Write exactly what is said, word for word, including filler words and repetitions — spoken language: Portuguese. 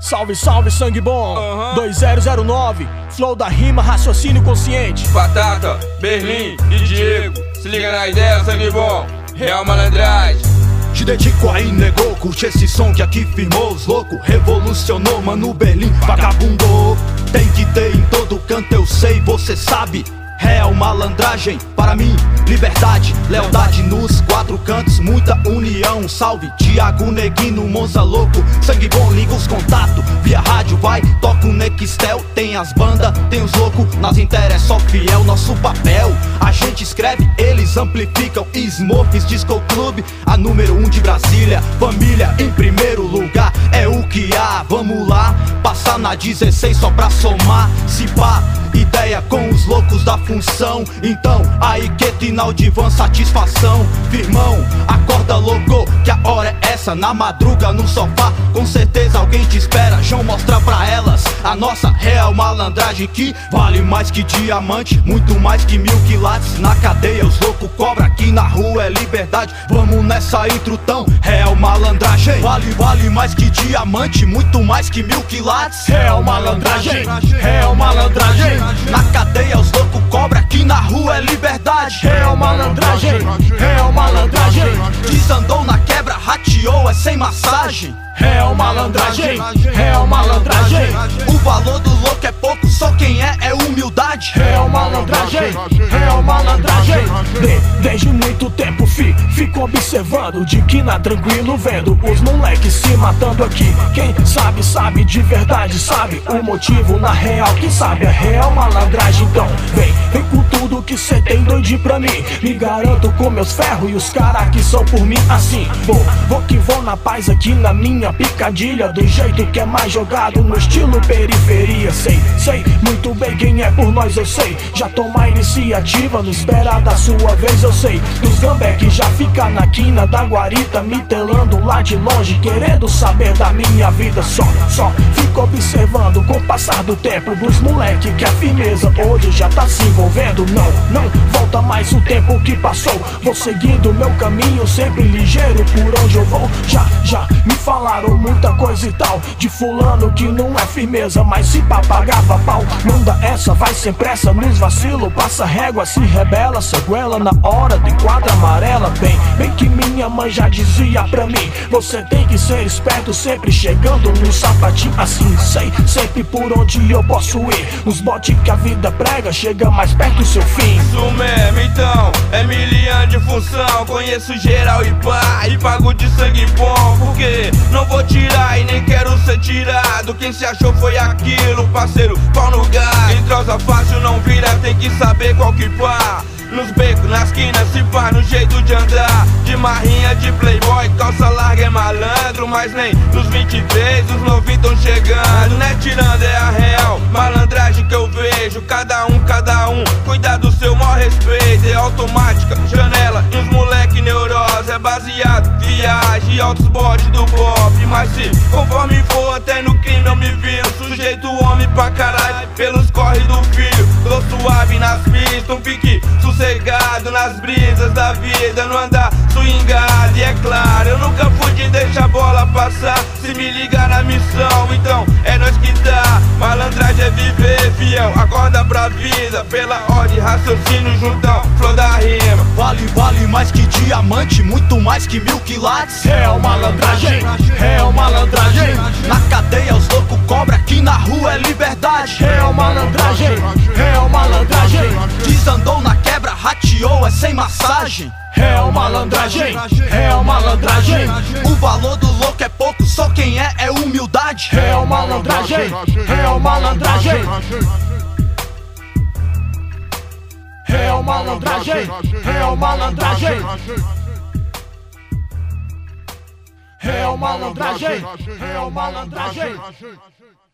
Salve, salve, sangue bom, uhum. dois zero zero nove, flow da rima, raciocínio consciente. Batata, Berlim e Diego, se liga na ideia, sangue bom, real malandragem. Te dedico aí, negou, curte esse som que aqui firmou os loucos. Revolucionou, mano, Berlim, vagabundo. Tem que ter em todo canto, eu sei, você sabe. Real malandragem, para mim, liberdade, lealdade nos quatro cantos, muita união. Salve, Thiago Neguinho, Monza louco, sangue bom, liga os contatos. Via rádio vai, toca o Nextel. Tem as bandas, tem os loucos, nas inteiras é só fiel. Nosso papel, a gente escreve, eles amplificam. Smurfs Disco Club, a número um de Brasília. Família em primeiro lugar, é o que há. Vamos lá, passar na dezesseis só pra somar. Se pá, ideia com os loucos da função. Então, aí que final de van, satisfação. Firmão, acorda louco, que a hora é essa. Na madruga no sofá, com certeza alguém te espera. João mostra pra elas a nossa real malandragem, que vale mais que diamante, muito mais que mil quilates. Na cadeia os loucos cobra, aqui na rua é liberdade. Vamos nessa intrutão, real malandragem. Vale, vale mais que diamante, muito mais que mil quilates. Real malandragem, real malandragem. Na cadeia os loucos cobra, aqui na rua é liberdade. Real malandragem, real malandragem. Desandou na quebra, rateou, é sem massagem. Real malandragem, real malandragem. O valor do louco é pouco, só quem é é humildade. Real malandragem, real malandragem. De, desde muito tempo fi, fico observando, de que na tranquilo vendo os moleques se matando aqui. Quem sabe, sabe de verdade, sabe o motivo na real. Quem sabe a real malandragem, então vem, vem com tudo que cê tem doidinho pra mim. Me garanto com meus ferros e os caras que são por mim assim. Vou, vou que vou na paz aqui na minha picadilha, do jeito que é mais jogado no estilo periferia. Sei, sei muito bem quem é por nós, eu sei. Já toma a iniciativa, não espera da sua vez, eu sei. Dos gambé que já fica na quina da guarita, me telando lá de longe, querendo saber da minha vida. Só, só fico observando com o passar do tempo dos moleque que a firmeza hoje já tá se envolvendo. Não, não volta mais o tempo que passou. Vou seguindo meu caminho, sempre ligeiro por onde eu vou. Já, já me falaram muita coisa e tal, de fulano que não é firmeza, mas se papagava pau. Manda essa, vai sem pressa, nos vacilo, passa régua, se rebela, sequela na hora do quadra amarela. Bem, bem que minha mãe já dizia pra mim, você tem que ser esperto, sempre chegando no sapatinho assim. Sei sempre por onde eu posso ir, os botes que a vida prega, chega mais perto do seu fim. Isso mesmo, então, é miliano de função. Conheço geral e pá, e pago de sangue bom. Porque não vou tirar e nem quero ser tirado. Quem se achou foi aquilo, parceiro, pau no gás. Entrosa fácil, não vira, tem que saber qual que pá. Nos becos, nas quinas, se pá no jeito de andar. De marrinha, de playboy, calça larga é malandro. Mas nem nos vinte e três os novinhos tão chegando. Não é tirando, é a real malandragem que eu vejo. Cada um, cada um, cuida do seu maior respeito. É automática, janela e uns moleque neurose. É baseado, viagem e altos bodes do pop. Mas se conforme for até no crime eu me viro. Sujeito homem pra caralho, pelos corre do filho. Tô suave nas pistas, um pique sossegado nas brisas da vida, no andar swingado. E é claro, eu nunca fui de deixar a bola passar. Se me ligar na missão, então é nós que tá. Malandragem é viver fiel, acorda pra vida. Pela ordem, raciocínio, juntão, flor da rima. Vale, vale mais que diamante, muito mais que mil quilates. Real malandragem, real malandragem. Na cadeia os loucos cobra, aqui na rua é liberdade. Real malandragem, real malandragem. Desandou na quebra, rateou, é sem massagem. Real malandragem, real malandragem. O valor do louco é pouco, só quem é é humildade. Real malandragem, real malandragem. Real malandragem, real malandragem. Real malandragem, real malandragem.